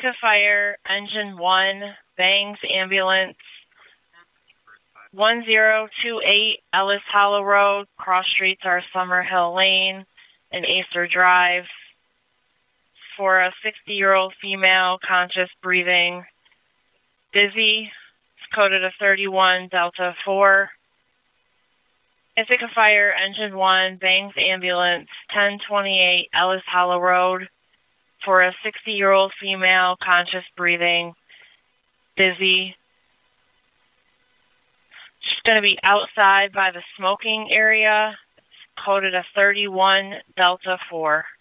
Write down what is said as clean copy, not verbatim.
Ithaca Fire, Engine 1, Bangs Ambulance, 1028 Ellis Hollow Road. Cross streets are Summerhill Lane and Acer Drive. For a 60-year-old female, conscious, breathing, dizzy. It's coded a 31 Delta 4. Ithaca Fire, Engine 1, Bangs Ambulance, 1028 Ellis Hollow Road. For a 60-year-old female, conscious, breathing, dizzy. She's going to be outside by the smoking area. It's coded a 31 Delta 4.